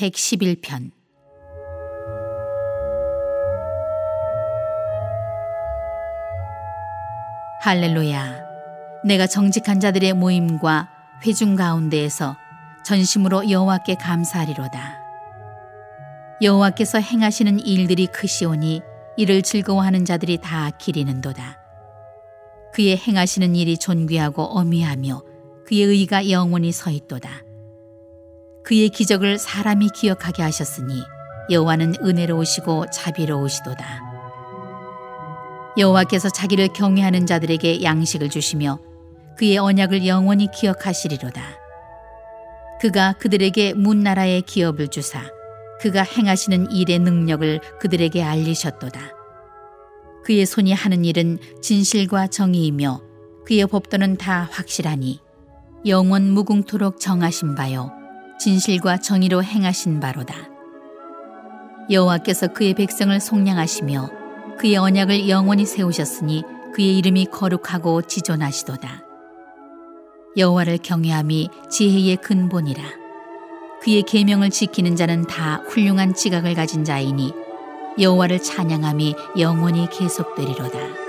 111편. 할렐루야. 내가 정직한 자들의 모임과 회중 가운데에서 전심으로 여호와께 감사하리로다. 여호와께서 행하시는 일들이 크시오니 이를 즐거워하는 자들이 다 기리는도다. 그의 행하시는 일이 존귀하고 어미하며 그의 의가 영원히 서 있도다. 그의 기적을 사람이 기억하게 하셨으니 여호와는 은혜로우시고 자비로우시도다. 여호와께서 자기를 경외하는 자들에게 양식을 주시며 그의 언약을 영원히 기억하시리로다. 그가 그들에게 문나라의 기업을 주사 그가 행하시는 일의 능력을 그들에게 알리셨도다. 그의 손이 하는 일은 진실과 정의이며 그의 법도는 다 확실하니 영원 무궁토록 정하신 바요 진실과 정의로 행하신 바로다. 여호와께서 그의 백성을 속량하시며 그의 언약을 영원히 세우셨으니 그의 이름이 거룩하고 지존하시도다. 여호와를 경외함이 지혜의 근본이라. 그의 계명을 지키는 자는 다 훌륭한 지각을 가진 자이니 여호와를 찬양함이 영원히 계속되리로다.